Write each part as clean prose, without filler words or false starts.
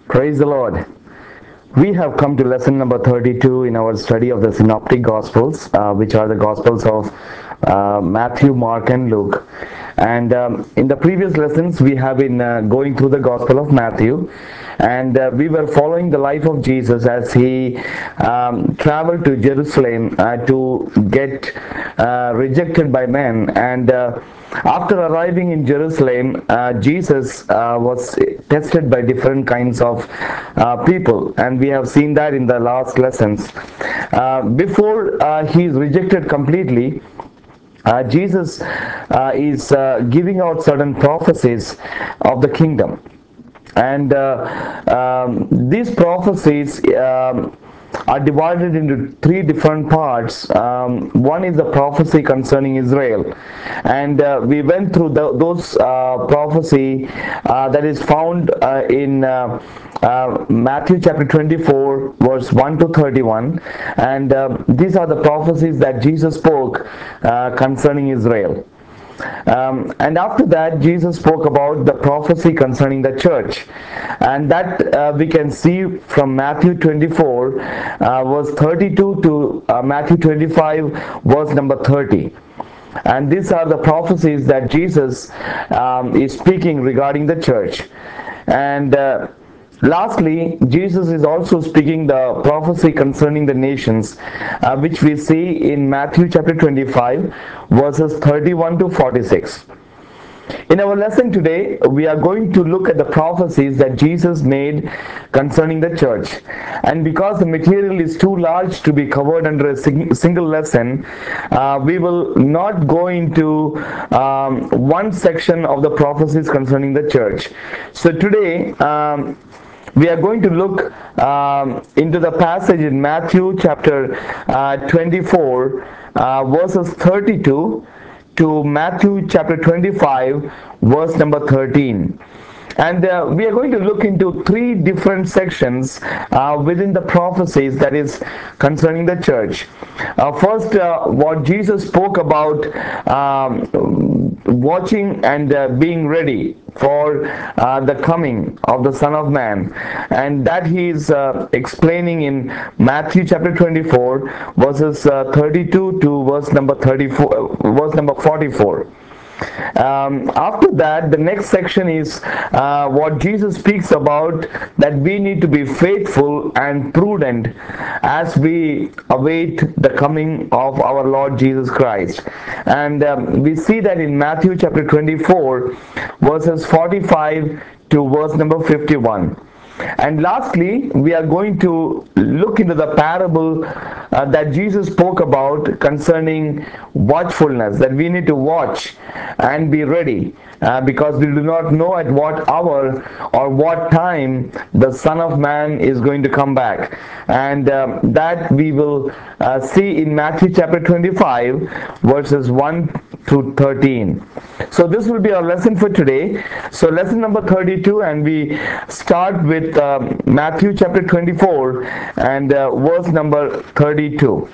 Praise the Lord. We have come to lesson number 32 in our study of the Synoptic Gospels, which are the Gospels of Matthew, Mark, and Luke. And in the previous lessons, we have been going through the Gospel of Matthew, and we were following the life of Jesus as he traveled to Jerusalem to get rejected by men. And after arriving in Jerusalem, Jesus was tested by different kinds of people, and we have seen that in the last lessons. Before he is rejected completely, Jesus is giving out certain prophecies of the kingdom. And these prophecies are divided into three different parts. One is the prophecy concerning Israel, and we went through those prophecy that is found in Matthew chapter 24 verse 1 to 31, and these are the prophecies that Jesus spoke concerning Israel. And after that, Jesus spoke about the prophecy concerning the church, and that we can see from Matthew 24 verse 32 to Matthew 25 verse number 30. And these are the prophecies that Jesus is speaking regarding the church. And lastly, Jesus is also speaking the prophecy concerning the nations, which we see in Matthew chapter 25, verses 31 to 46. In our lesson today, we are going to look at the prophecies that Jesus made concerning the church. And because the material is too large to be covered under a single lesson, we will not go into one section of the prophecies concerning the church. So today, we are going to look into the passage in Matthew chapter 24, verses 32 to Matthew chapter 25, verse number 13. And we are going to look into three different sections within the prophecies that is concerning the church. First, what Jesus spoke about watching and being ready for the coming of the Son of Man, and that he is explaining in Matthew chapter 24 verses 32 to verse number 34, verse number 44. After that, the next section is what Jesus speaks about, that we need to be faithful and prudent as we await the coming of our Lord Jesus Christ. And we see that in Matthew chapter 24 verses 45 to verse number 51. And lastly, we are going to look into the parable that Jesus spoke about concerning watchfulness, that we need to watch and be ready because we do not know at what hour or what time the Son of Man is going to come back. And that we will see in Matthew chapter 25 verses 1 to 13. So this will be our lesson for today. So lesson number 32, and we start with Matthew chapter 24 and verse number 32.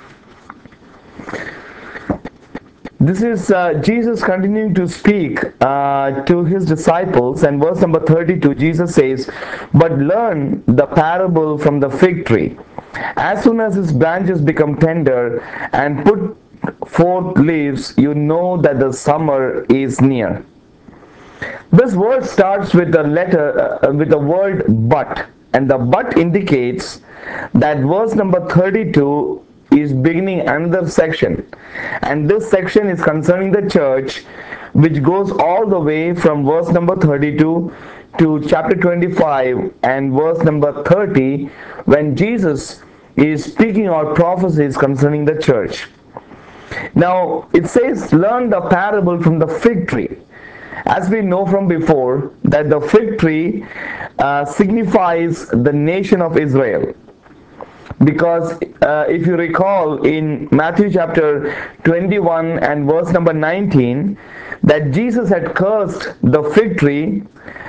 This is Jesus continuing to speak to his disciples, and verse number 32, Jesus says, "But learn the parable from the fig tree. As soon as its branches become tender and put forth leaves, you know that the summer is near." This word starts with the with the word "but," and the "but" indicates that verse number 32 is beginning another section, and this section is concerning the church, which goes all the way from verse number 32 to chapter 25 and verse number 30, when Jesus is speaking out prophecies concerning the church. Now it says, learn the parable from the fig tree. As we know from before, that the fig tree signifies the nation of Israel. Because if you recall in Matthew chapter 21 and verse number 19, that Jesus had cursed the fig tree,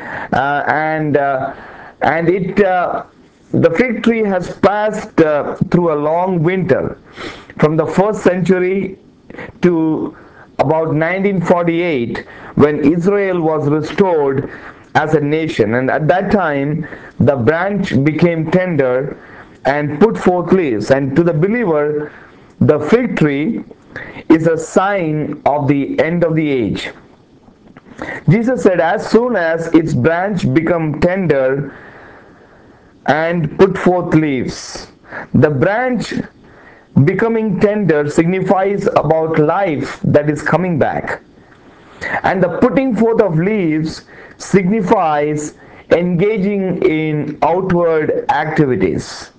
and the fig tree has passed through a long winter from the first century to about 1948, when Israel was restored as a nation. And at that time, the branch became tender and put forth leaves. And to the believer, the fig tree is a sign of the end of the age. Jesus said, as soon as its branch become tender and put forth leaves. The branch becoming tender signifies about life that is coming back. And the putting forth of leaves signifies engaging in outward activities.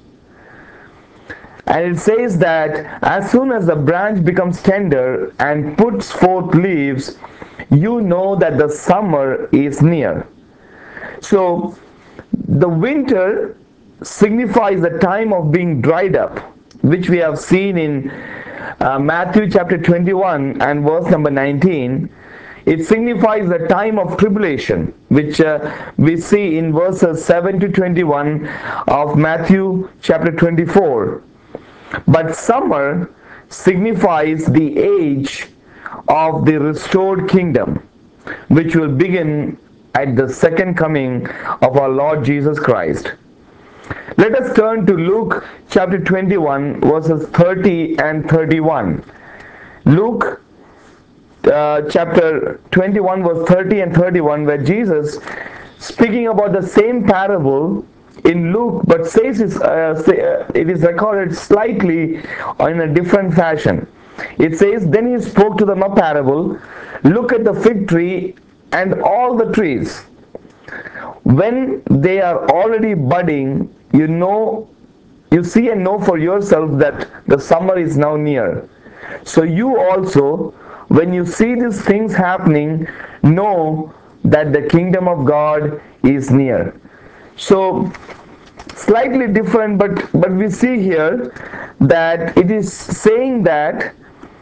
And it says that as soon as the branch becomes tender and puts forth leaves, you know that the summer is near. So the winter signifies the time of being dried up, which we have seen in Matthew chapter 21 and verse number 19. It signifies the time of tribulation, which we see in verses 7 to 21 of Matthew chapter 24. But summer signifies the age of the restored kingdom, which will begin at the second coming of our Lord Jesus Christ. Let us turn to Luke chapter 21 verses 30 and 31. Luke chapter 21 verse 30 and 31, where Jesus, speaking about the same parable in Luke, but says it is recorded slightly in a different fashion. It says, then he spoke to them a parable, look at the fig tree and all the trees. When they are already budding, you see and know for yourself that the summer is now near. So you also, when you see these things happening, know that the kingdom of God is near. So slightly different, but we see here that it is saying that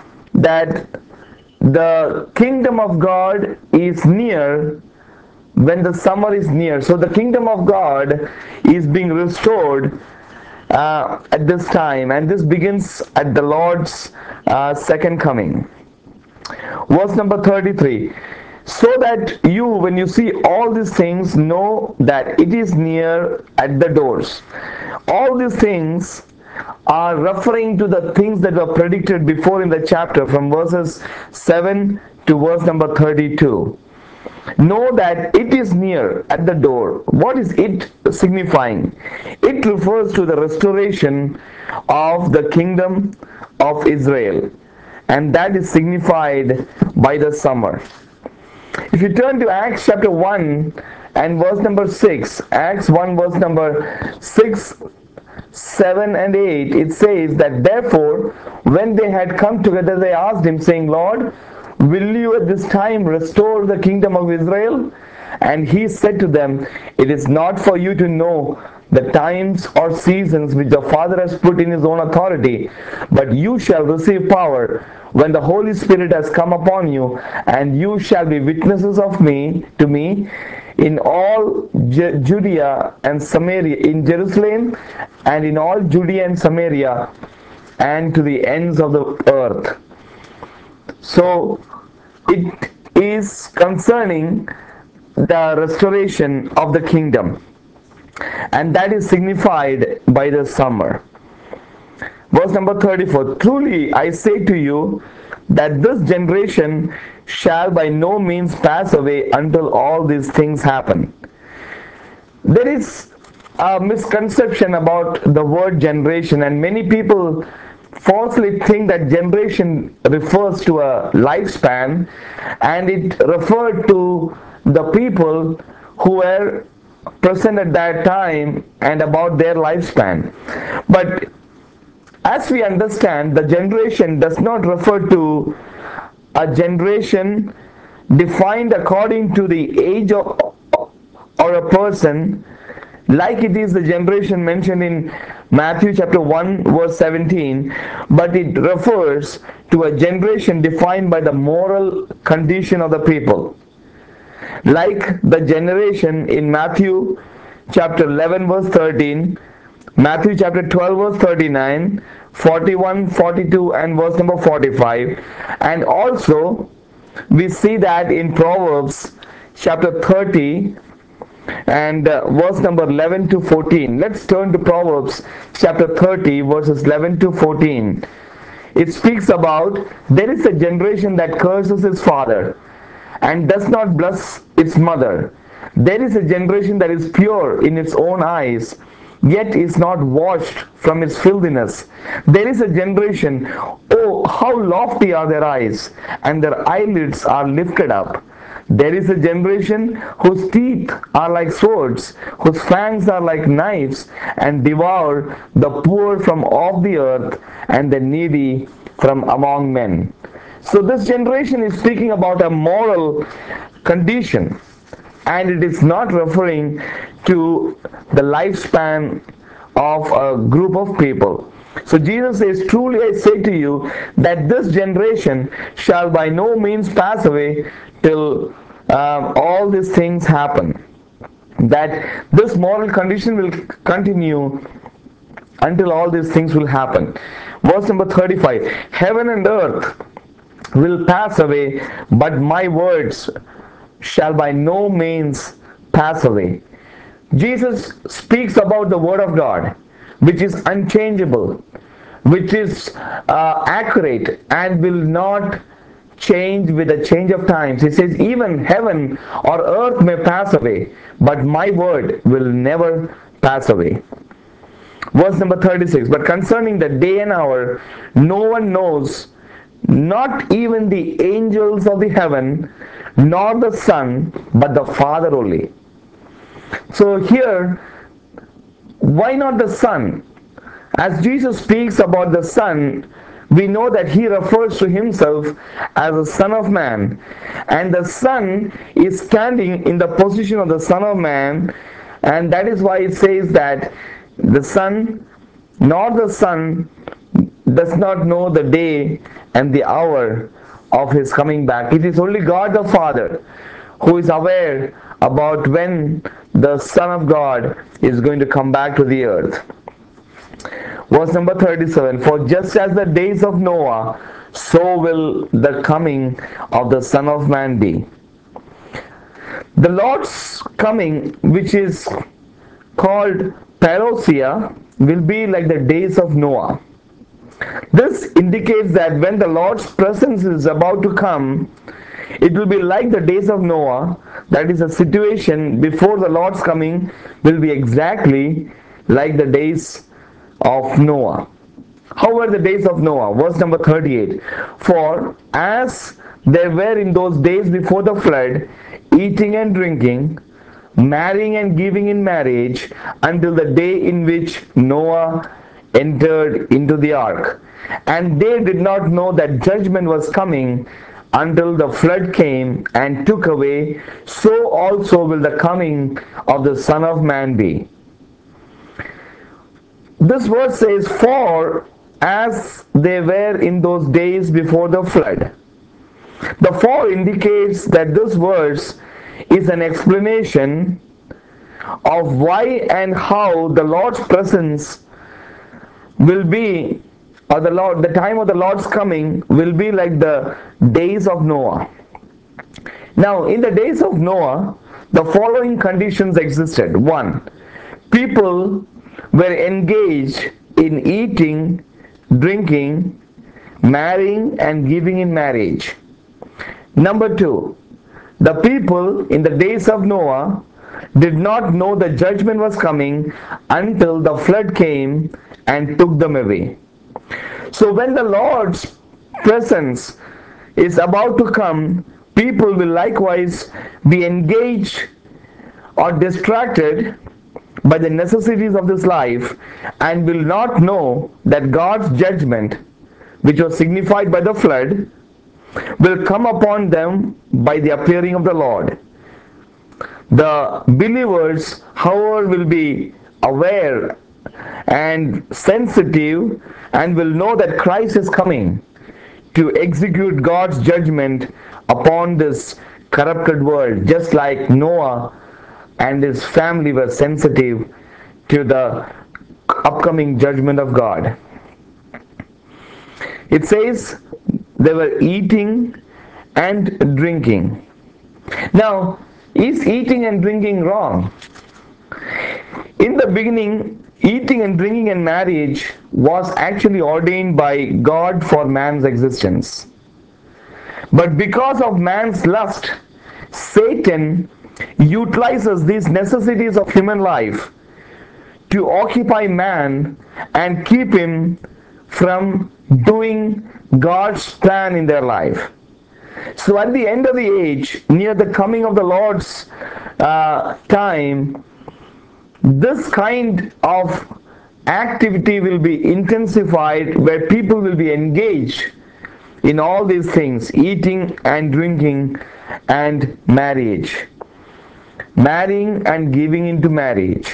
the kingdom of God is near when the summer is near. So the kingdom of God is being restored at this time, and this begins at the Lord's second coming. Verse number 33. So that you, when you see all these things, know that it is near at the doors. All these things are referring to the things that were predicted before in the chapter, from verses 7 to verse number 32. Know that it is near at the door. What is it signifying? It refers to the restoration of the kingdom of Israel, and that is signified by the summer. If you turn to Acts chapter 1 and verse number 6, Acts 1 verse number 6, 7 and 8, it says that therefore when they had come together, they asked him, saying, Lord, will you at this time restore the kingdom of Israel? And he said to them, it is not for you to know the times or seasons which the Father has put in his own authority, but you shall receive power when the Holy Spirit has come upon you, and you shall be witnesses of me to me in all Judea and Samaria, in Jerusalem and in all Judea and Samaria and to the ends of the earth. So it is concerning the restoration of the kingdom, and that is signified by the summer. Verse number 34, truly I say to you that this generation shall by no means pass away until all these things happen. There is a misconception about the word generation, and many people falsely think that generation refers to a lifespan, and it referred to the people who were present at that time and about their lifespan. But as we understand, the generation does not refer to a generation defined according to the age of or a person, like it is the generation mentioned in Matthew chapter 1 verse 17, but it refers to a generation defined by the moral condition of the people, like the generation in Matthew chapter 11 verse 13, Matthew chapter 12 verse 39, 41, 42 and verse number 45. And also we see that in Proverbs chapter 30 and verse number 11 to 14. Let's turn to Proverbs chapter 30, verses 11 to 14. It speaks about there is a generation that curses its father and does not bless its mother. There is a generation that is pure in its own eyes, yet is not washed from its filthiness. There is a generation, oh, how lofty are their eyes, and their eyelids are lifted up. There is a generation whose teeth are like swords, whose fangs are like knives, and devour the poor from off the earth and the needy from among men. So, this generation is speaking about a moral condition, and it is not referring to the lifespan of a group of people. So Jesus says, truly I say to you that this generation shall by no means pass away till all these things happen. That this moral condition will continue until all these things will happen. Verse number 35, heaven and earth will pass away, but my words shall by no means pass away. Jesus speaks about the Word of God, which is unchangeable, which is accurate, and will not change with the change of times. He says, even heaven or earth may pass away, but my word will never pass away. Verse number 36, but concerning the day and hour, no one knows, not even the angels of the heaven, nor the Son, but the Father only. So here, why not the Son? As Jesus speaks about the Son, we know that he refers to himself as the Son of Man, and the Son is standing in the position of the Son of Man, and that is why it says that the Son, nor the Son, does not know the day and the hour of his coming back. It is only God the Father who is aware about when the Son of God is going to come back to the earth. Verse number 37, for just as the days of Noah, so will the coming of the Son of Man be. The Lord's coming, which is called parousia, will be like the days of Noah. This indicates that when the Lord's presence is about to come, it will be like the days of Noah. That is, a situation before the Lord's coming will be exactly like the days of Noah. How were the days of Noah? Verse number 38. For as there were in those days before the flood, eating and drinking, marrying and giving in marriage, until the day in which Noah entered into the ark. And they did not know that judgment was coming until the flood came and took away, so also will the coming of the Son of Man be. This verse says, for as they were in those days before the flood. The for indicates that this verse is an explanation of why and how the Lord's presence will be, or the time of the Lord's coming will be like the days of Noah. Now, in the days of Noah, the following conditions existed. One, people were engaged in eating, drinking, marrying, and giving in marriage. Number two, the people in the days of Noah did not know the judgment was coming until the flood came and took them away. So when the Lord's presence is about to come, people will likewise be engaged or distracted by the necessities of this life and will not know that God's judgment, which was signified by the flood, will come upon them by the appearing of the Lord. The believers, however, will be aware and sensitive and will know that Christ is coming to execute God's judgment upon this corrupted world, just like Noah and his family were sensitive to the upcoming judgment of God. It says they were eating and drinking. Now, Is eating and drinking wrong? In the beginning, eating and drinking and marriage was actually ordained by God for man's existence. But because of man's lust, Satan utilizes these necessities of human life to occupy man and keep him from doing God's plan in their life. So at the end of the age, near the coming of the Lord's time, this kind of activity will be intensified where people will be engaged in all these things, eating and drinking and marriage, marrying and giving into marriage,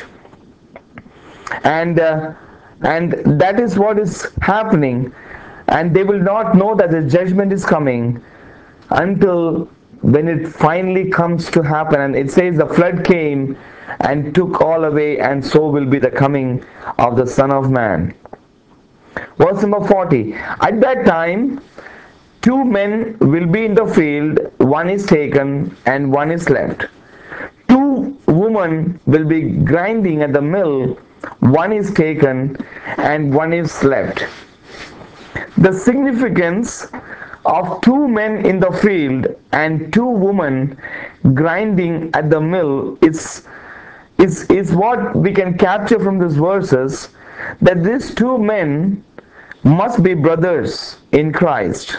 and that is what is happening, and they will not know that the judgment is coming until when it finally comes to happen. And it says the flood came and took all away, and so will be the coming of the Son of Man. Verse number 40. At that time, two men will be in the field, one is taken and one is left. Two women will be grinding at the mill, one is taken and one is left. The significance of two men in the field and two women grinding at the mill is what we can capture from these verses, that these two men must be brothers in Christ,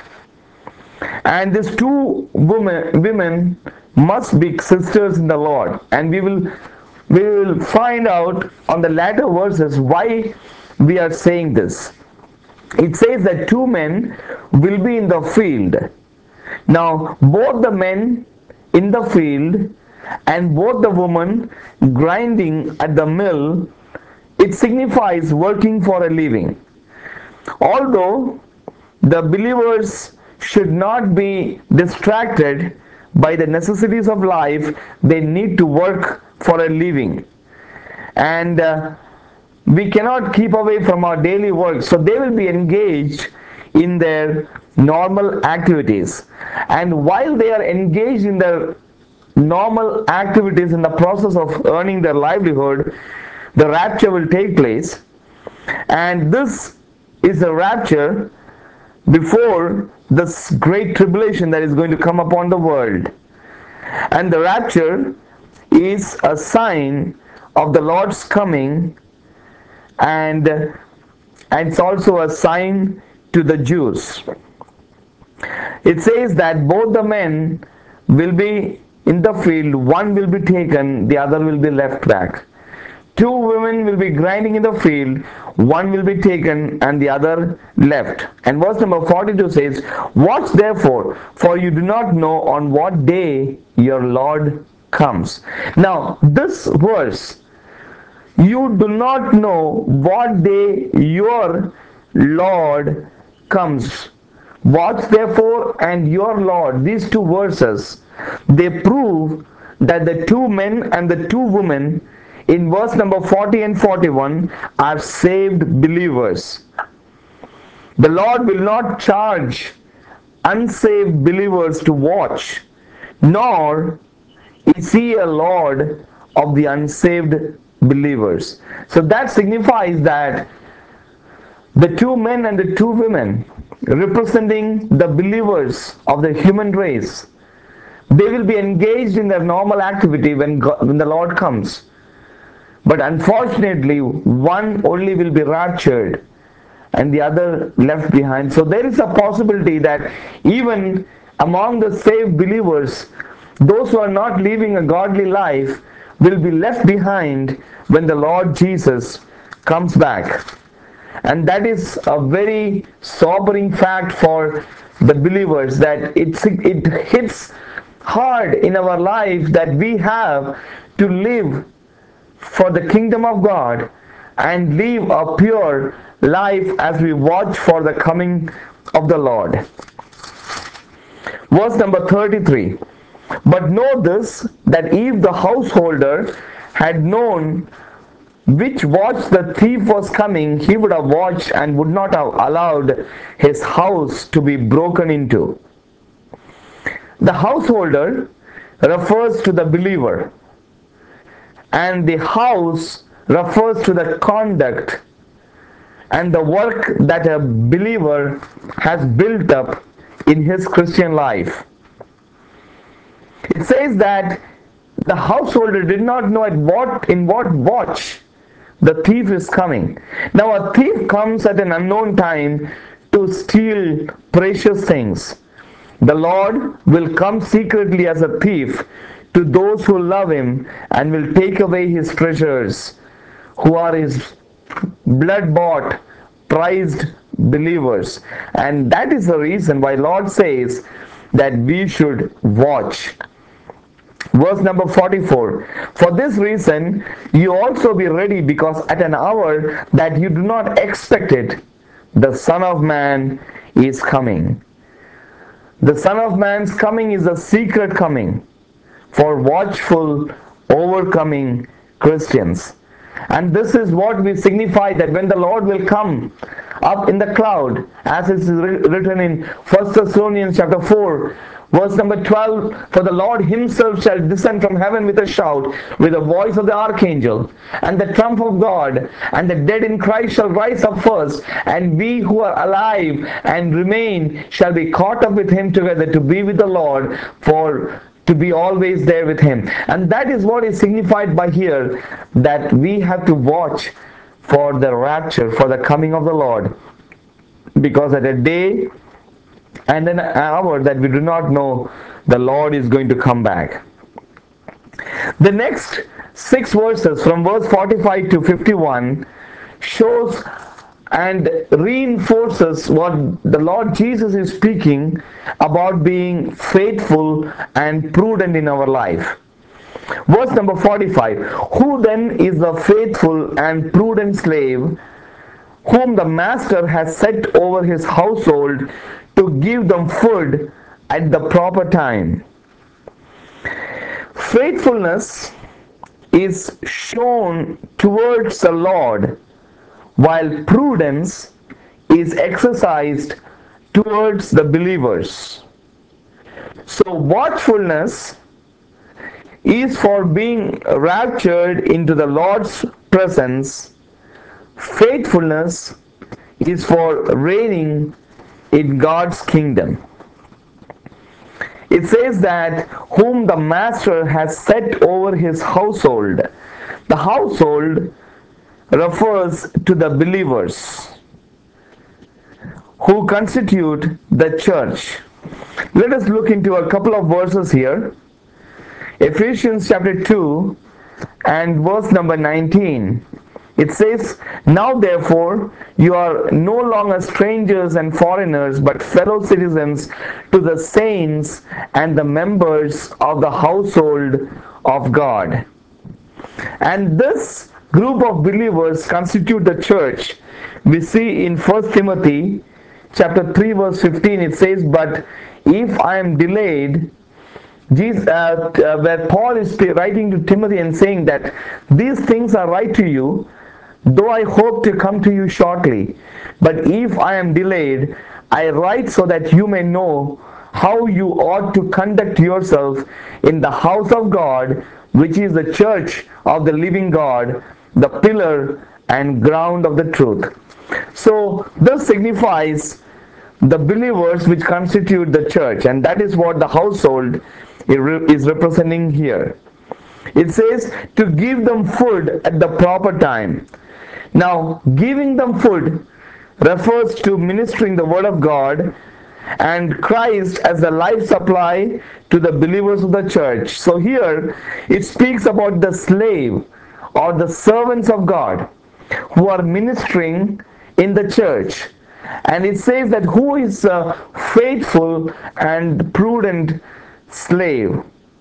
and these two women must be sisters in the Lord. And we will find out on the latter verses why we are saying this. It says that two men will be in the field. Now both the men in the field and both the women grinding at the mill, it signifies working for a living. Although the believers should not be distracted by the necessities of life, they need to work for a living. And we cannot keep away from our daily work, so they will be engaged in their normal activities. And while they are engaged in their normal activities in the process of earning their livelihood, the rapture will take place. And this is a rapture before this great tribulation that is going to come upon the world. And the rapture is a sign of the Lord's coming, and it's also a sign to the Jews. It says that both the men will be in the field, one will be taken, the other will be left back. Two women will be grinding in the field, one will be taken and the other left. And verse number 42 says, watch therefore, for you do not know on what day your Lord comes. Now this verse, you do not know what day your Lord comes. Watch therefore and your Lord, these two verses, they prove that the two men and the two women in verse number 40 and 41 are saved believers. The Lord will not charge unsaved believers to watch, nor is he a Lord of the unsaved believers. So that signifies that the two men and the two women representing the believers of the human race, they will be engaged in their normal activity when the Lord comes. But unfortunately, one only will be raptured and the other left behind. So there is a possibility that even among the saved believers, those who are not living a godly life will be left behind when the Lord Jesus comes back. And that is a very sobering fact for the believers, that it hits hard in our life that we have to live for the kingdom of God and live a pure life as we watch for the coming of the Lord. Verse number 33. But know this, that if the householder had known which watch the thief was coming, he would have watched and would not have allowed his house to be broken into. The householder refers to the believer, and the house refers to the conduct and the work that a believer has built up in his Christian life. It says that the householder did not know in what watch the thief is coming. Now, a thief comes at an unknown time to steal precious things. The Lord will come secretly as a thief to those who love him and will take away his treasures, who are his blood bought, prized believers. And that is the reason why Lord says that we should watch. Verse number 44. For this reason you also be ready, because at an hour that you do not expect it, the Son of Man is coming. The Son of Man's coming is a secret coming for watchful, overcoming Christians. And this is what we signify, that when the Lord will come up in the cloud, as it is written in 1 Thessalonians chapter 4, verse number 12, for the Lord himself shall descend from heaven with a shout, with the voice of the archangel, and the trump of God, and the dead in Christ shall rise up first, and we who are alive and remain shall be caught up with him together to be with the Lord, for to be always there with him. And that is what is signified by here, that we have to watch for the rapture, for the coming of the Lord, because at a day and an hour that we do not know, the Lord is going to come back. The next 6 verses, from verse 45 to 51, shows and reinforces what the Lord Jesus is speaking about, being faithful and prudent in our life. Verse number 45. Who then is the faithful and prudent slave, whom the master has set over his household to give them food at the proper time? Faithfulness is shown towards the Lord, while prudence is exercised towards the believers. So watchfulness is for being raptured into the Lord's presence. Faithfulness is for reigning in God's kingdom. It says that whom the master has set over his household. The household refers to the believers who constitute the church. Let us look into a couple of verses here. Ephesians chapter 2 and verse number 19. It says, now therefore you are no longer strangers and foreigners, but fellow citizens to the saints and the members of the household of God. And this group of believers constitute the church. We see in 1 Timothy chapter 3 verse 15, it says, but if I am delayed, where Paul is writing to Timothy and saying that these things are right to you, though I hope to come to you shortly. But if I am delayed, I write so that you may know how you ought to conduct yourself in the house of God, which is the church of the living God, the pillar and ground of the truth. So this signifies the believers which constitute the church, and that is what the household is representing here. It says to give them food at the proper time. Now, giving them food refers to ministering the word of God and Christ as the life supply to the believers of the church. So here it speaks about the slave or the servants of God who are ministering in the church. And it says that who is a faithful and prudent slave,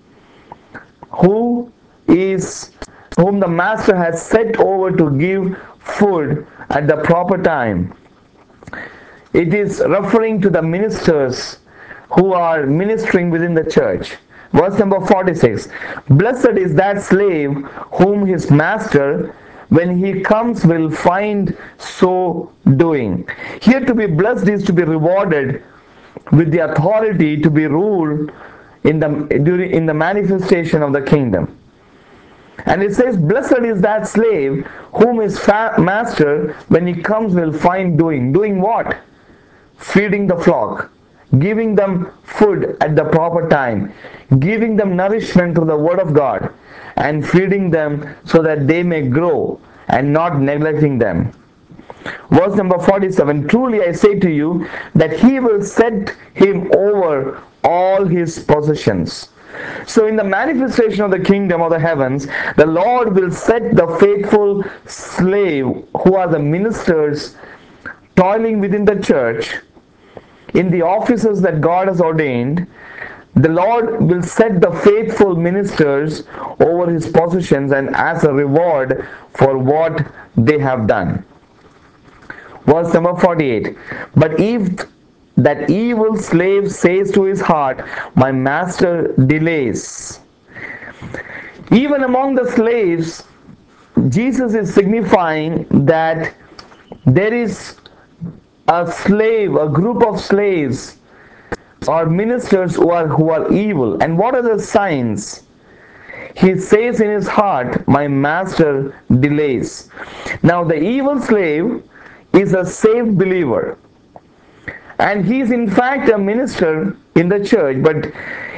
who is whom the master has set over to give food at the proper time. It is referring to the ministers who are ministering within the church. Verse number 46. Blessed is that slave whom his master, when he comes, will find so doing. Here, to be blessed is to be rewarded with the authority to be ruled in the manifestation of the kingdom. And it says, blessed is that slave whom his master, when he comes, will find doing. Doing what? Feeding the flock, giving them food at the proper time, giving them nourishment through the word of God, and feeding them so that they may grow and not neglecting them. Verse number 47, truly I say to you that he will set him over all his possessions. So in the manifestation of the kingdom of the heavens, the Lord will set the faithful slave who are the ministers toiling within the church in the offices that God has ordained. The Lord will set the faithful ministers over his possessions and as a reward for what they have done. Verse number 48. But if that evil slave says to his heart, my master delays. Even among the slaves, Jesus is signifying that there is a slave, a group of slaves or ministers who are evil. And what are the signs? He says in his heart, my master delays. Now the evil slave is a saved believer, and he is in fact a minister in the church. But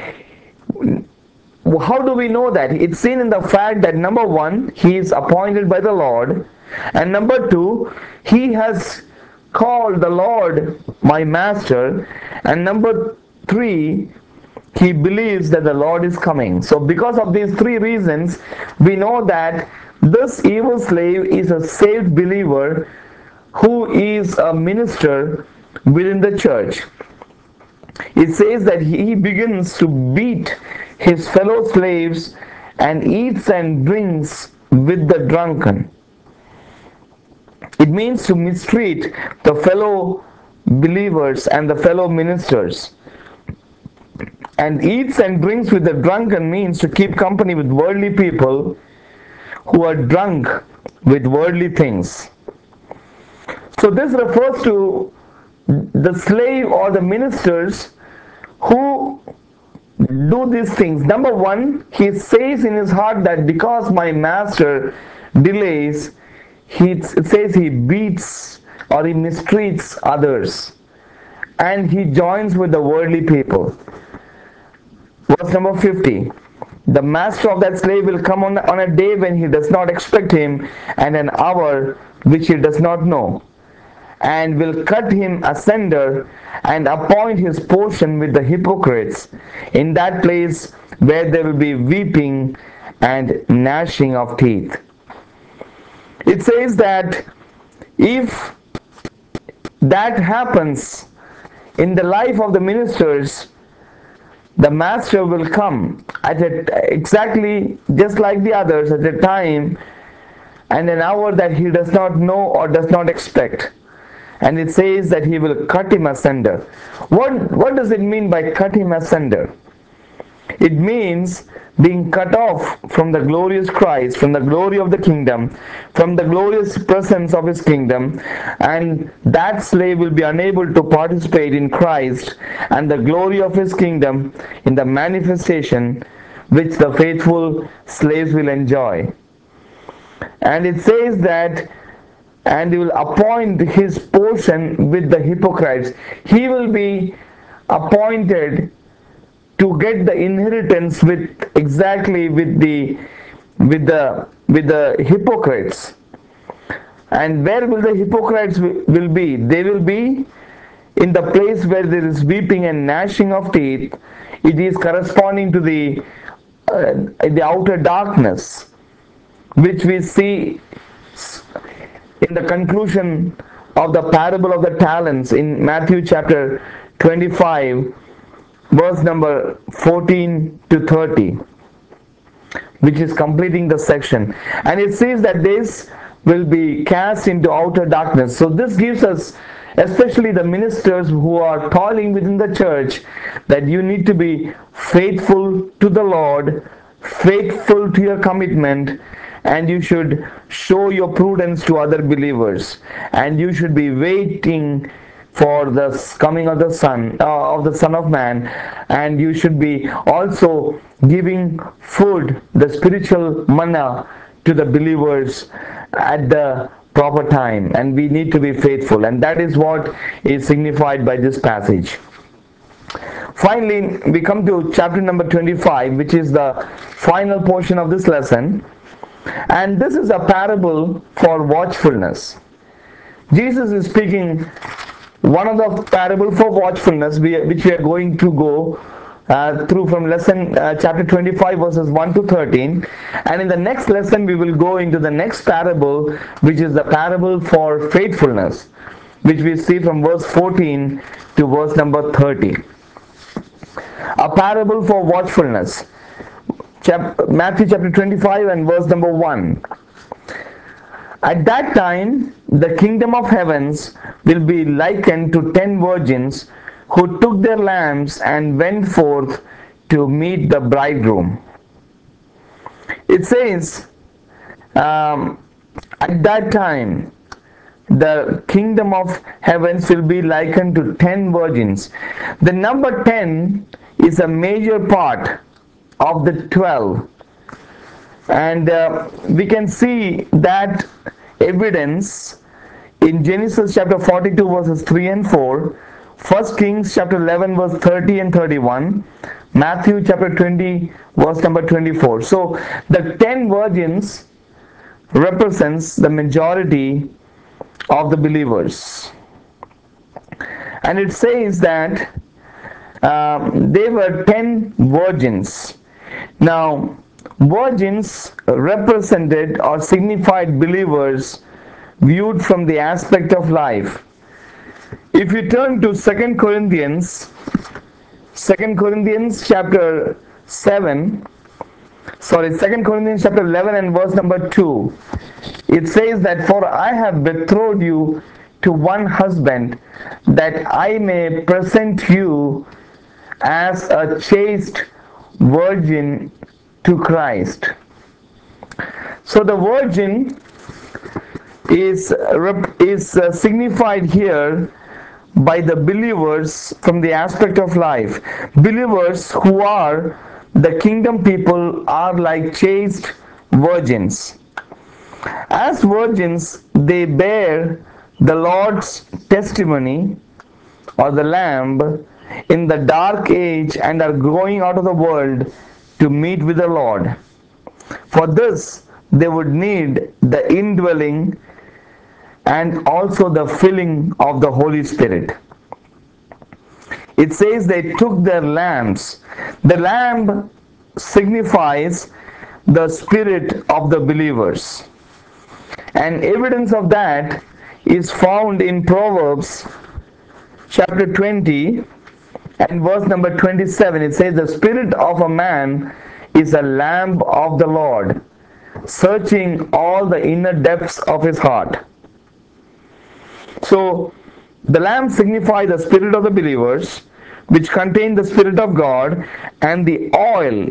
how do we know that? It's seen in the fact that number one, he is appointed by the Lord, and number two, he has called the Lord my master, and number three, he believes that the Lord is coming. So because of these three reasons, we know that this evil slave is a saved believer who is a minister within the church. It says that he begins to beat his fellow slaves and eats and drinks with the drunken. It means to mistreat the fellow believers and the fellow ministers. And eats and drinks with the drunken means to keep company with worldly people who are drunk with worldly things. So this refers to the slave or the ministers who do these things. Number one, he says in his heart that because my master delays, it says he beats or he mistreats others, and he joins with the worldly people. Verse number 50. The master of that slave will come on a day when he does not expect him, and an hour which he does not know, and will cut him asunder and appoint his portion with the hypocrites in that place where there will be weeping and gnashing of teeth. It says that if that happens in the life of the ministers, the master will come exactly just like the others at a time and an hour that he does not know or does not expect. And it says that he will cut him asunder. What does it mean by cut him asunder? It means being cut off from the glorious Christ, from the glory of the kingdom, from the glorious presence of his kingdom, and that slave will be unable to participate in Christ and the glory of his kingdom in the manifestation which the faithful slaves will enjoy. And it says that, and he will appoint his portion with the hypocrites. He will be appointed to get the inheritance with exactly with the hypocrites. And where will the hypocrites will be? They will be in the place where there is weeping and gnashing of teeth. It is corresponding to the outer darkness, which we see in the conclusion of the parable of the talents in Matthew chapter 25, verse number 14 to 30, which is completing the section. And it says that this will be cast into outer darkness. So this gives us, especially the ministers who are toiling within the church, that you need to be faithful to the Lord, faithful to your commitment, and you should show your prudence to other believers, and you should be waiting for the coming of the Son of Man, and you should be also giving food, the spiritual manna, to the believers at the proper time, and we need to be faithful, and that is what is signified by this passage. Finally, we come to chapter number 25, which is the final portion of this lesson, and this is a parable for watchfulness. Jesus is speaking one of the parable for watchfulness, which we are going to go through from lesson chapter 25 verses 1 to 13, and in the next lesson we will go into the next parable, which is the parable for faithfulness, which we see from verse 14 to verse number 30. A parable for watchfulness, Matthew chapter 25 and verse number 1. At that time, the kingdom of heavens will be likened to 10 virgins who took their lamps and went forth to meet the bridegroom. It says, at that time, the kingdom of heavens will be likened to 10 virgins. The number 10 is a major part of the 12, and we can see that evidence in Genesis chapter 42 verses 3 and 4, 1 Kings chapter 11 verse 30 and 31, Matthew chapter 20 verse number 24. So the 10 virgins represents the majority of the believers, and it says that they were 10 virgins. Now, virgins represented or signified believers viewed from the aspect of life. If you turn to 2 Corinthians chapter 7, 2 Corinthians chapter 11 and verse number 2, it says that, for I have betrothed you to one husband, that I may present you as a chaste virgin to Christ. So the virgin is signified here by the believers from the aspect of life. Believers who are the kingdom people are like chaste virgins. As virgins, they bear the Lord's testimony, or the Lamb, in the dark age, and are going out of the world to meet with the Lord. For this, they would need the indwelling and also the filling of the Holy Spirit. It says they took their lamps. The lamb signifies the spirit of the believers, and evidence of that is found in Proverbs chapter 20 and verse number 27. It says, the spirit of a man is a lamp of the Lord, searching all the inner depths of his heart. So the lamp signifies the spirit of the believers, which contain the Spirit of God, and the oil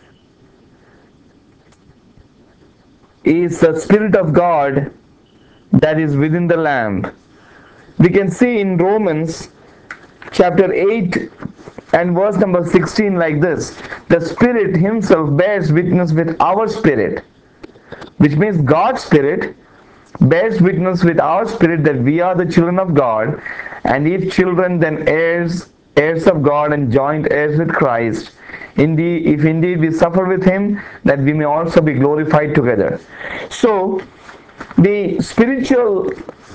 is the Spirit of God that is within the lamp. We can see in Romans chapter 8 and verse number 16 like this: the Spirit himself bears witness with our spirit, which means God's Spirit bears witness with our spirit that we are the children of God, and if children, then heirs, heirs of God, and joint heirs with Christ. Indeed, if indeed we suffer with him, that we may also be glorified together. So the spiritual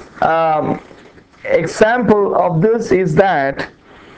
example of this is that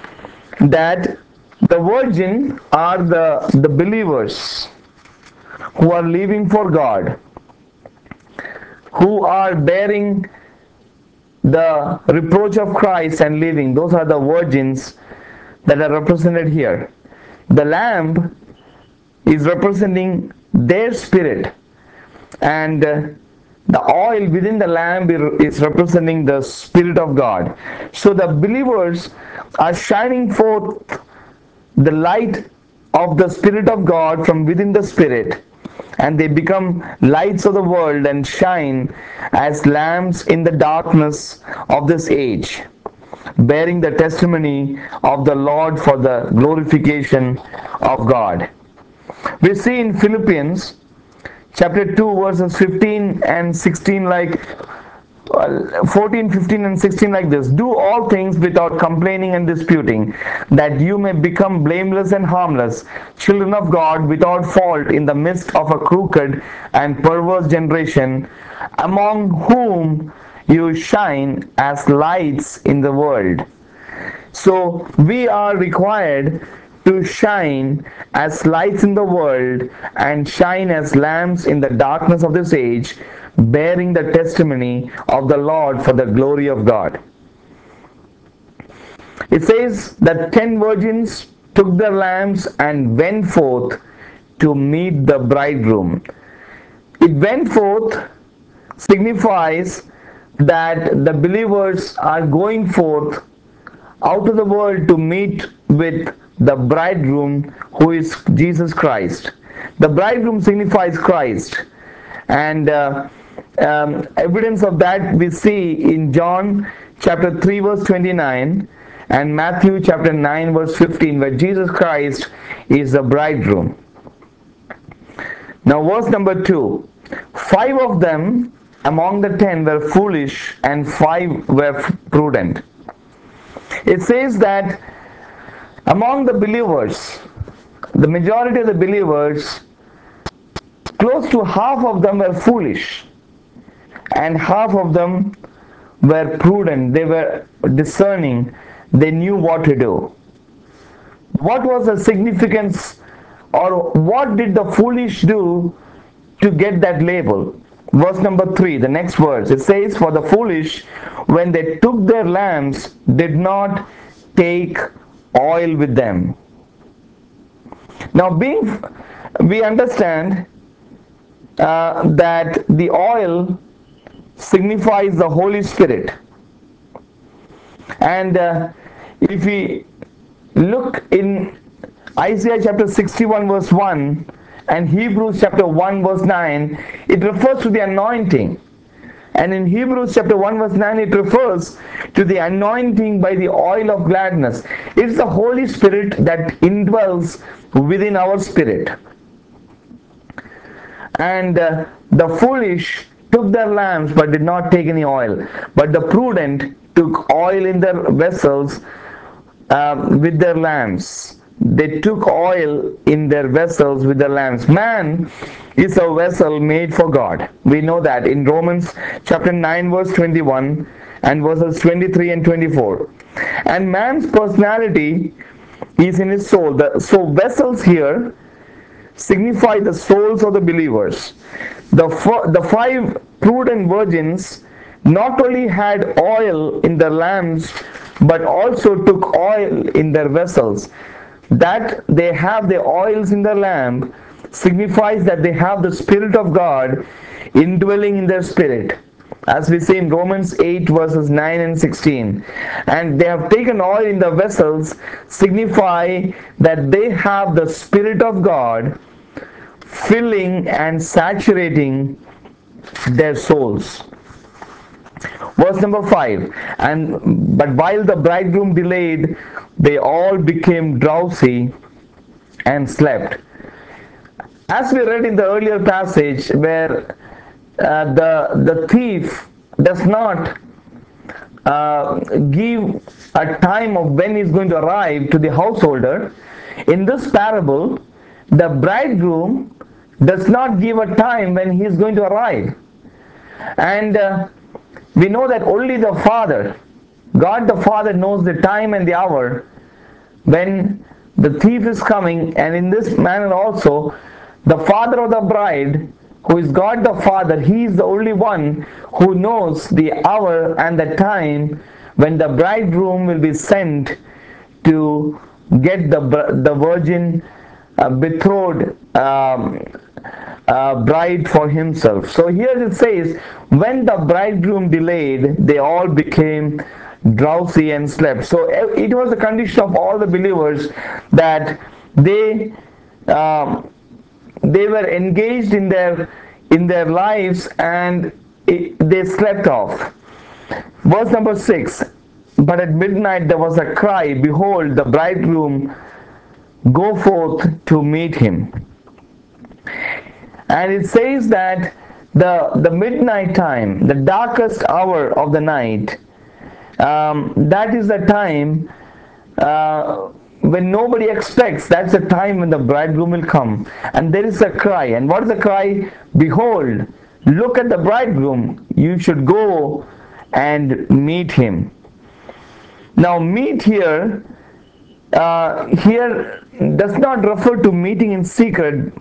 the virgin are the believers who are living for God, who are bearing the reproach of Christ and living. Those are the virgins that are represented here. The lamb is representing their spirit, and the oil within the lamp is representing the Spirit of God. So the believers are shining forth the light of the Spirit of God from within the Spirit, and they become lights of the world and shine as lamps in the darkness of this age. bearing the testimony of the Lord for the glorification of God. We see in Philippians chapter 2 verses 15 and 16 like 14, 15 and 16 like this: do all things without complaining and disputing, that you may become blameless and harmless, children of God without fault in the midst of a crooked and perverse generation, among whom you shine as lights in the world. So we are required to shine as lights in the world and shine as lamps in the darkness of this age, bearing the testimony of the Lord for the glory of God. It says that 10 virgins took their lamps and went forth to meet the bridegroom. It went forth signifies that the believers are going forth out of the world to meet with the bridegroom, who is Jesus Christ. The bridegroom signifies Christ, and evidence of that we see in John chapter 3 verse 29 and Matthew chapter 9 verse 15, where Jesus Christ is the bridegroom. Now verse number 2: 5 of them among the 10 were foolish and 5 were prudent. It says that among the believers, the majority of the believers, close to half of them were foolish and half of them were prudent. They were discerning, they knew what to do. What was the significance, or what did the foolish do to get that label? Verse number 3, the next verse, it says, for the foolish, when they took their lamps, did not take oil with them. Now, we understand that the oil signifies the Holy Spirit. And if we look in Isaiah chapter 61 verse 1 and Hebrews chapter 1 verse 9, it refers to the anointing. And in Hebrews chapter 1 verse 9, it refers to the anointing by the oil of gladness. It's the Holy Spirit that indwells within our spirit. And the foolish took their lamps but did not take any oil. But the prudent took oil in their vessels with their lamps. They took oil in their vessels with their lamps. Man is a vessel made for God. We know that in Romans chapter 9 verse 21 and verses 23 and 24. And man's personality is in his soul. So vessels here signify the souls of the believers. The 5 prudent virgins not only had oil in their lamps but also took oil in their vessels. That they have the oils in their lamp signifies that they have the Spirit of God indwelling in their spirit, as we see in Romans 8 verses 9 and 16. And they have taken oil in the vessels signify that they have the Spirit of God filling and saturating their souls. Verse number 5, but while the bridegroom delayed, they all became drowsy and slept. As we read in the earlier passage, where the thief does not give a time of when he's going to arrive to the householder, in this parable, the bridegroom does not give a time when he is going to arrive. And we know that only the Father, God the Father, knows the time and the hour when the thief is coming. And in this manner also, the father of the bride, who is God the Father, he is the only one who knows the hour and the time when the bridegroom will be sent to get the virgin betrothed bride for himself. So here it says, when the bridegroom delayed, they all became drowsy and slept. So it was a condition of all the believers that they were engaged in their lives, and they slept off. Verse number 6, But at midnight there was a cry, behold, the bridegroom, go forth to meet him. And it says that the midnight time, the darkest hour of the night, that is the time when nobody expects. That's the time when the bridegroom will come. And there is a cry. And what is the cry? Behold, look at the bridegroom. You should go and meet him. Now, meet here does not refer to meeting in secret.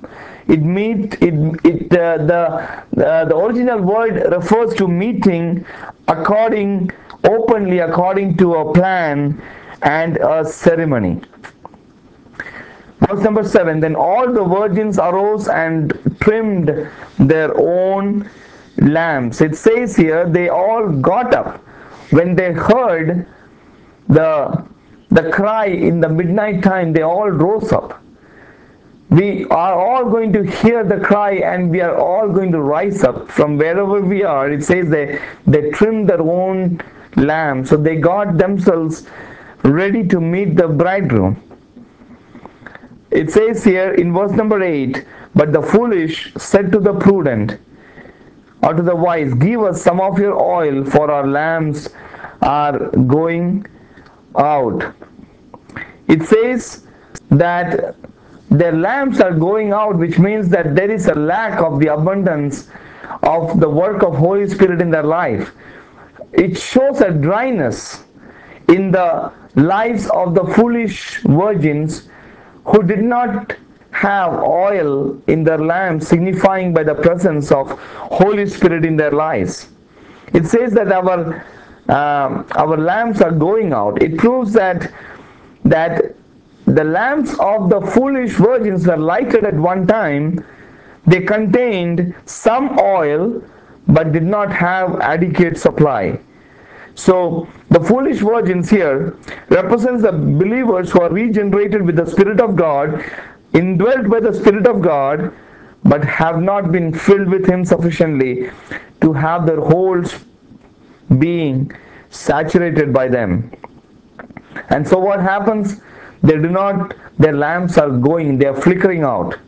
The original word refers to meeting openly according to a plan and a ceremony. Verse number 7, then all the virgins arose and trimmed their own lamps. It says here they all got up when they heard the cry in the midnight time. They all rose up. We are all going to hear the cry, and we are all going to rise up from wherever we are. It says they trimmed their own lamps, so they got themselves ready to meet the bridegroom. It says here in verse number 8, but the foolish said to the prudent or to the wise, give us some of your oil, for our lamps are going out. It says that their lamps are going out, which means that there is a lack of the abundance of the work of Holy Spirit in their life. It shows a dryness in the lives of the foolish virgins who did not have oil in their lamps, signifying by the presence of Holy Spirit in their lives. It says that our lamps are going out. It proves that the lamps of the foolish virgins were lighted at one time. They contained some oil but did not have adequate supply. So the foolish virgins here represents the believers who are regenerated with the Spirit of God, indwelt by the Spirit of God, but have not been filled with Him sufficiently to have their whole being saturated by them. And so what happens? Their lamps are going, they are flickering out.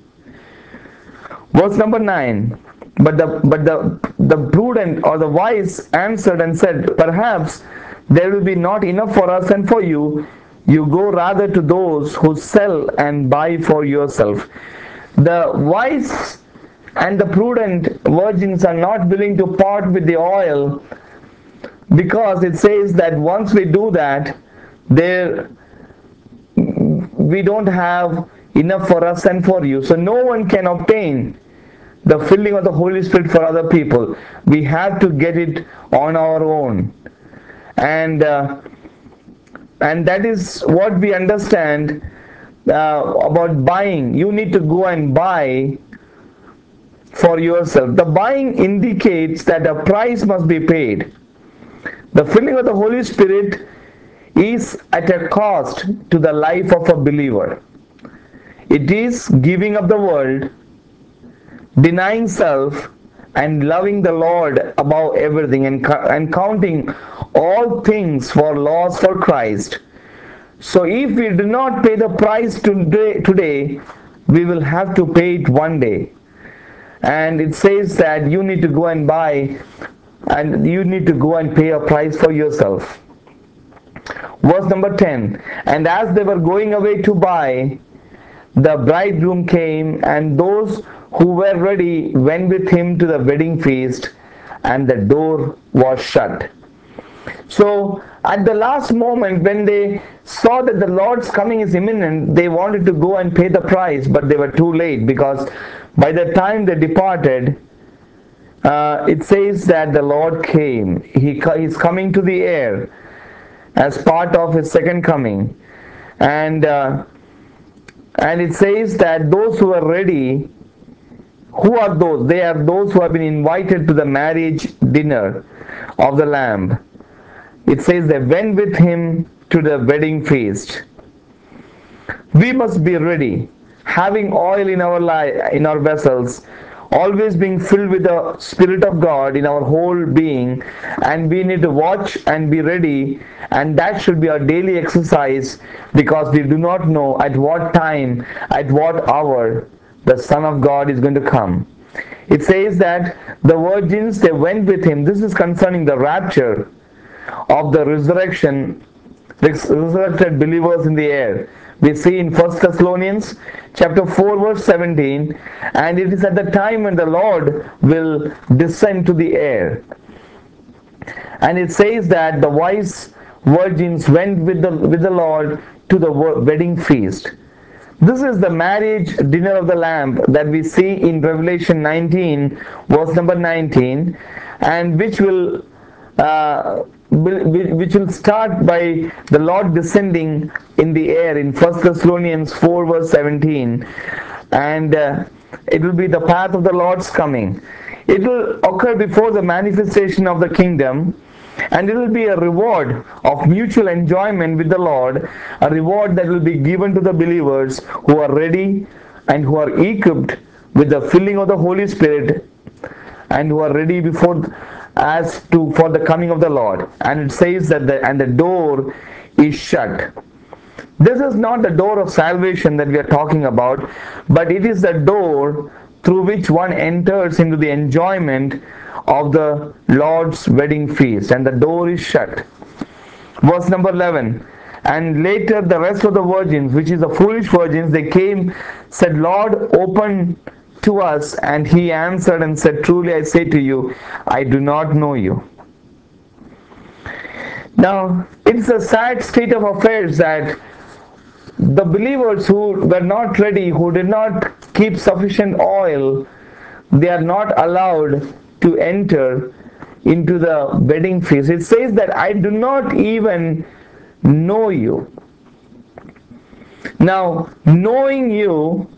Verse number 9, but the prudent or the wise answered and said, perhaps there will be not enough for us and for you. You go rather to those who sell and buy for yourself. The wise and the prudent virgins are not willing to part with the oil, because it says that once we do that, we don't have enough for us and for you. So no one can obtain the filling of the Holy Spirit for other people. We have to get it on our own. And that is what we understand about buying. You need to go and buy for yourself. The buying indicates that a price must be paid. The filling of the Holy Spirit is at a cost to the life of a believer. It is giving up the world, denying self, and loving the Lord above everything, and counting all things for loss for Christ. So if we do not pay the price today, we will have to pay it one day. And it says that you need to go and buy, and you need to go and pay a price for yourself. Verse number 10, and as they were going away to buy, the bridegroom came, and those who were ready went with him to the wedding feast, and the door was shut. So at the last moment, when they saw that the Lord's coming is imminent, they wanted to go and pay the price, but they were too late, because by the time they departed, it says that the Lord came. He is coming to the air as part of His second coming. And it says that those who are ready, who are those? They are those who have been invited to the marriage dinner of the Lamb. It says they went with Him to the wedding feast. We must be ready, having oil in our vessels. always being filled with the Spirit of God in our whole being, and we need to watch and be ready, and that should be our daily exercise, because we do not know at what time, at what hour the Son of God is going to come. It says that the virgins, they went with him. This is concerning the rapture of the resurrected believers in the air. We see in 1 Thessalonians chapter 4 verse 17, and it is at the time when the Lord will descend to the air. And it says that the wise virgins went with the Lord to the wedding feast. This is the marriage dinner of the Lamb that we see in Revelation 19, verse number 19, and which will start by the Lord descending in the air in 1 Thessalonians 4, verse 17, and it will be the path of the Lord's coming. It will occur before the manifestation of the kingdom, and it will be a reward of mutual enjoyment with the Lord, a reward that will be given to the believers who are ready and who are equipped with the filling of the Holy Spirit, and who are ready before as to for the coming of the Lord. And it says that the door is shut. This is not the door of salvation that we are talking about, but it is the door through which one enters into the enjoyment of the Lord's wedding feast, and the door is shut. Verse number 11. And later the rest of the virgins, which is the foolish virgins, they came, said, Lord, open to us. And he answered and said, truly I say to you, I do not know you. Now, it's a sad state of affairs that the believers who were not ready, who did not keep sufficient oil, they are not allowed to enter into the wedding feast. It says that I do not even know you. Now, knowing you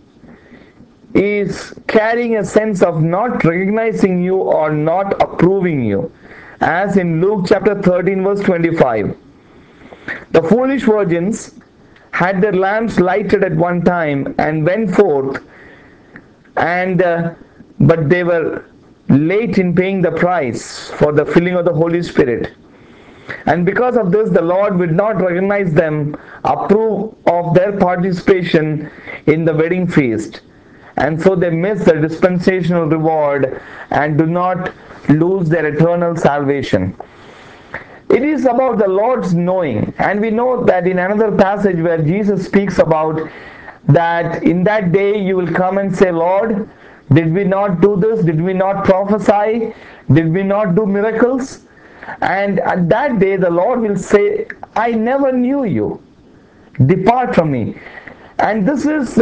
is carrying a sense of not recognizing you or not approving you, as in Luke chapter 13 verse 25. The foolish virgins had their lamps lighted at one time and went forth, and but they were late in paying the price for the filling of the Holy Spirit. And because of this, the Lord would not recognize them, approve of their participation in the wedding feast. And so they miss the dispensational reward and do not lose their eternal salvation. It is about the Lord's knowing, and we know that in another passage where Jesus speaks about that in that day you will come and say, Lord, did we not do this? Did we not prophesy? Did we not do miracles? And at that day the Lord will say, I never knew you. Depart from me. And this is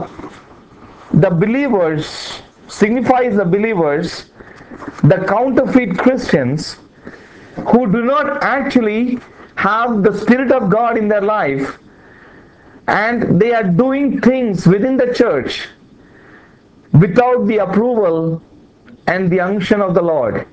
the believers, signifies the believers, the counterfeit Christians who do not actually have the Spirit of God in their life, and they are doing things within the church without the approval and the unction of the Lord.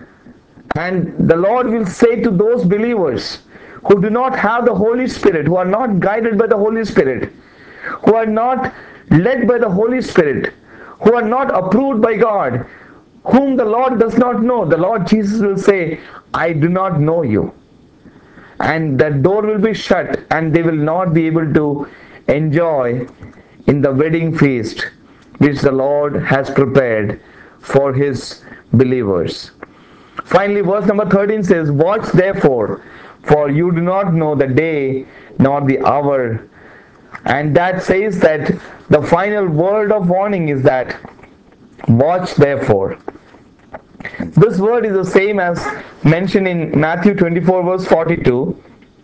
And the Lord will say to those believers who do not have the Holy Spirit, who are not guided by the Holy Spirit, who are not led by the Holy Spirit, who are not approved by God, whom the Lord does not know, the Lord Jesus will say, I do not know you. And that door will be shut, and they will not be able to enjoy in the wedding feast which the Lord has prepared for his believers. Finally, verse number 13 says, watch therefore, for you do not know the day nor the hour. And that says that the final word of warning is that, watch therefore. This word is the same as mentioned in Matthew 24 verse 42.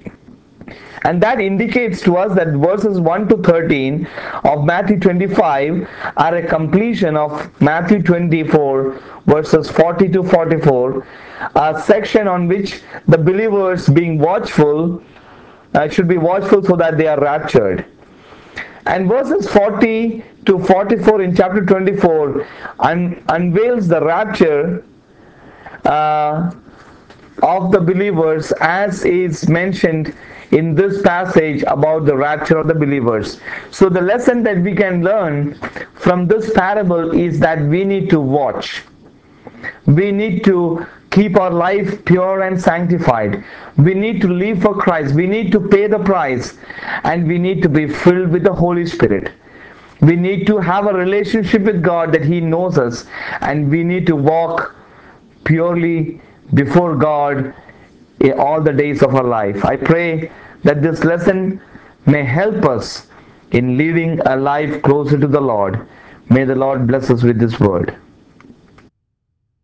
And that indicates to us that verses 1 to 13 of Matthew 25 are a completion of Matthew 24 verses 40 to 44, a section on which the believers being watchful should be watchful so that they are raptured. And verses 40 to 44 in chapter 24 unveils the rapture of the believers as is mentioned in this passage about the rapture of the believers. So the lesson that we can learn from this parable is that we need to watch. We need to keep our life pure and sanctified. We need to live for Christ. We need to pay the price, and we need to be filled with the Holy Spirit. We need to have a relationship with God that He knows us, and we need to walk purely before God in all the days of our life. I pray that this lesson may help us in living a life closer to the Lord. May the Lord bless us with this word.